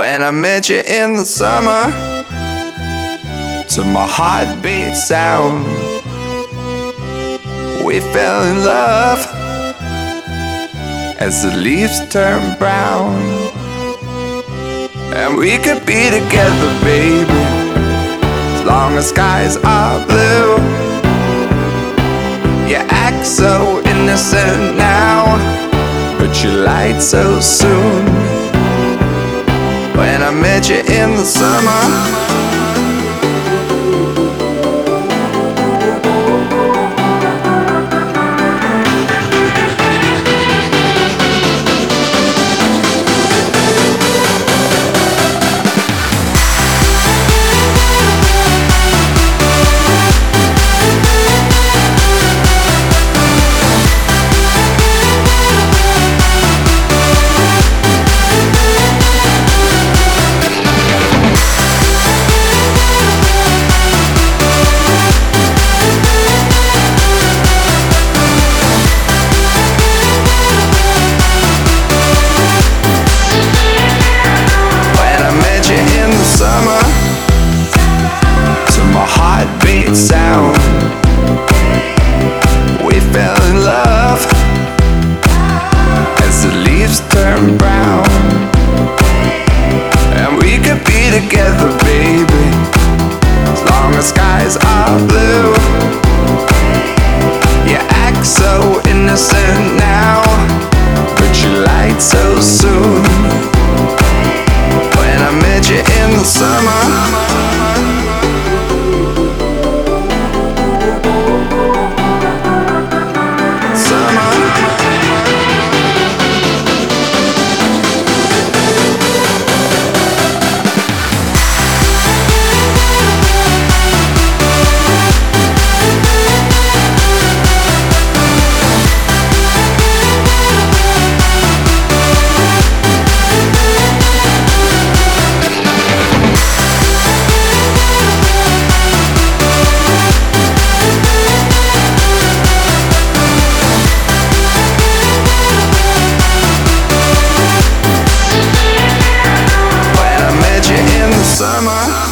When I met you in the summer, to my heartbeat sound, we fell in love as the leaves turn brown. And we could be together, baby, as long as skies are blue. You act so innocent now, but you lied so soon. When I met you in the summer, heartbeat sound, we fell in love as the leaves turn brown. And we could be together, baby, as long as skies are blue. You act so innocent now, but you lied so soon. When I met you in the summer, summer.